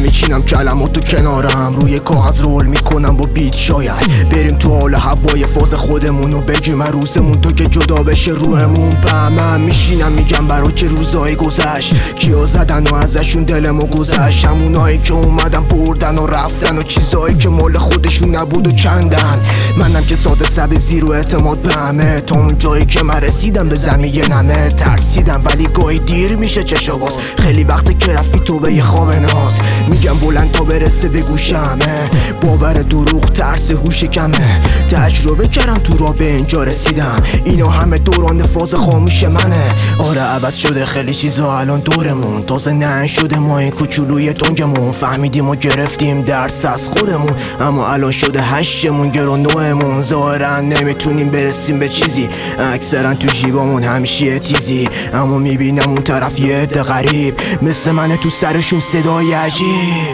میچینم کلماتو کنارم، روی کاغذ رول میکنم با بیت. شاید بریم تو حال هوای فاز خودمونو بگیم روزمون تا که جدا بشه روحمون. من میشینم میگم برا که روزای گذشت کیا زدن و ازشون دلمو گذشت، همونایی که اومدن بردن و رفتن و چیزایی که مال خودشون نبود و کندن. منم که ساده سب زیرو اعتماد به همه، تا اون جایی که من رسیدم به زمین نمه. ترسیدم ولی گاهی دیر میشه چشا باز، خیلی وقته که رفتی تو به یه خواب ناز. میگم بلند تا برسه به گوشمه، باور دروغ ترس هوش کمه. تجربه کردم تو را به اینجا رسیدم، اینا همه دوران فاز خاموش منه. آره عوض شده خیلی چیزا الان دورمون، تازه نه شده ما این کوچولوی تنگمون. فهمیدیم و گرفتیم درس از خودمون، اما الان شده هشتمون گران نوعمون. ظاهرا نمیتونیم برسیم به چیزی، اکثرا تو جیبامون همیشه تیزی. اما میبینم اون طرف یه عده غریب مثل منه، تو سرشون صدای عجیب.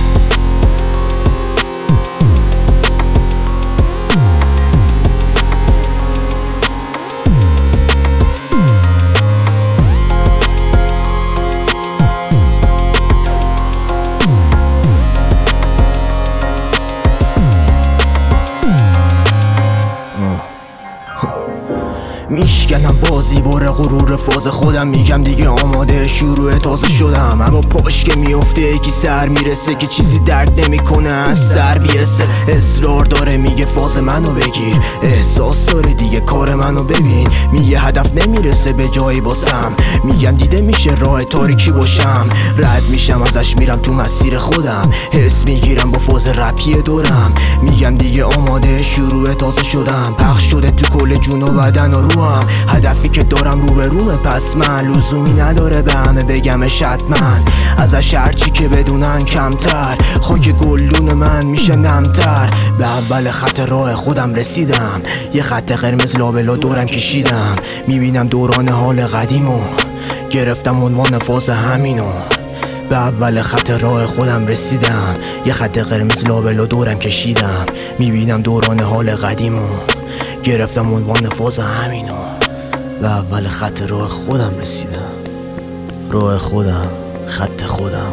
میشکنم بازی باره غرور فاز خودم، میگم دیگه آماده شروع تازه شدم. اما پاش که میفته یکی سر میرسه که چیزی درد نمیکنه از سر بیسه. اصرار داره میگه فاز منو بگیر، احساس داره دیگه کار منو ببین. میگه هدف نمیرسه به جایی باسم، میگم دیده میشه راه تاریکی باشم. رد میشم ازش میرم تو مسیر خودم، حس میگیرم با فاز رپی دورم. میگم دیگه آماده شروع تازه شدم، پخش شده تو کل جون و بدن و روحم. هدفی که دارم رو به رومه، پس من لزومی نداره به همه بگمش حتما. ازش هرچی که بدونن کمتر، خاک گلدون من میشه نمتر. به اول خط راه خودم رسیدم، یه خط قرمز لابلا دورم کشیدم. میبینم دوران حال قدیمو، گرفتم عنوان فاز همینو. به اول خط راه خودم رسیدم، یه خط قرمز لابلا دورم کشیدم. میبینم دوران حال قدیمو، گرفتم عنوان فاز همینو. به اول خط راه خودم رسیدم، راه خودم، خط خودم،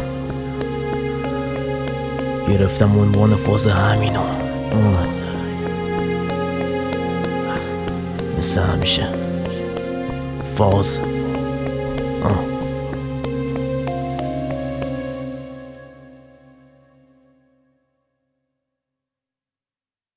گرفتم عنوان فاز همینو. مثل همیشه فاز